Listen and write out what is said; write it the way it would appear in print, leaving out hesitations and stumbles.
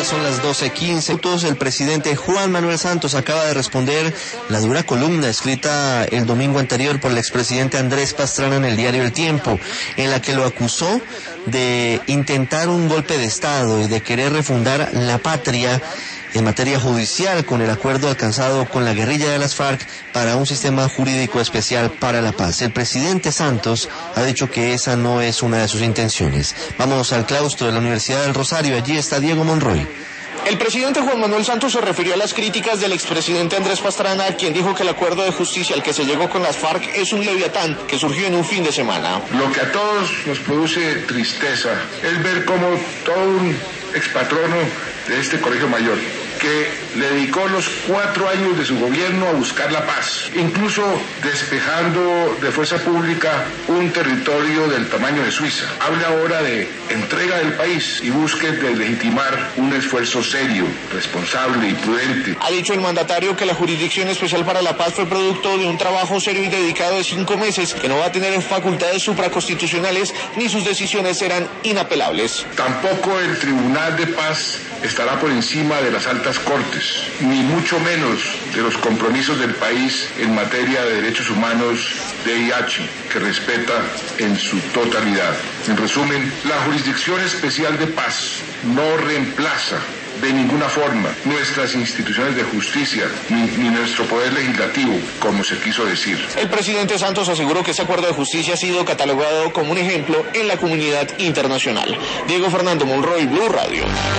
son las 12:15. El presidente Juan Manuel Santos acaba de responder la dura columna escrita el domingo anterior por el expresidente Andrés Pastrana en el diario El Tiempo, en la que lo acusó de intentar un golpe de Estado y de querer refundar la patria en materia judicial con el acuerdo alcanzado con la guerrilla de las FARC para un sistema jurídico especial para la paz. El presidente Santos ha dicho que esa no es una de sus intenciones. Vamos al claustro de la Universidad del Rosario, allí está Diego Monroy. El presidente Juan Manuel Santos se refirió a las críticas del expresidente Andrés Pastrana, quien dijo que el acuerdo de justicia al que se llegó con las FARC es un leviatán que surgió en un fin de semana. Lo que a todos nos produce tristeza es ver cómo todo un expatrono de este colegio mayor, que le dedicó los 4 años de su gobierno a buscar la paz, incluso despejando de fuerza pública un territorio del tamaño de Suiza. Habla ahora de entrega del país y busque deslegitimar un esfuerzo serio, responsable y prudente. Ha dicho el mandatario que la Jurisdicción Especial para la Paz fue producto de un trabajo serio y dedicado de 5 meses, que no va a tener facultades supraconstitucionales ni sus decisiones serán inapelables. Tampoco el Tribunal de Paz estará por encima de las altas cortes, ni mucho menos de los compromisos del país en materia de derechos humanos de VIH, que respeta en su totalidad. En resumen, la Jurisdicción Especial de Paz no reemplaza de ninguna forma nuestras instituciones de justicia ni nuestro poder legislativo, como se quiso decir. El presidente Santos aseguró que ese acuerdo de justicia ha sido catalogado como un ejemplo en la comunidad internacional. Diego Fernando Monroy, Blue Radio.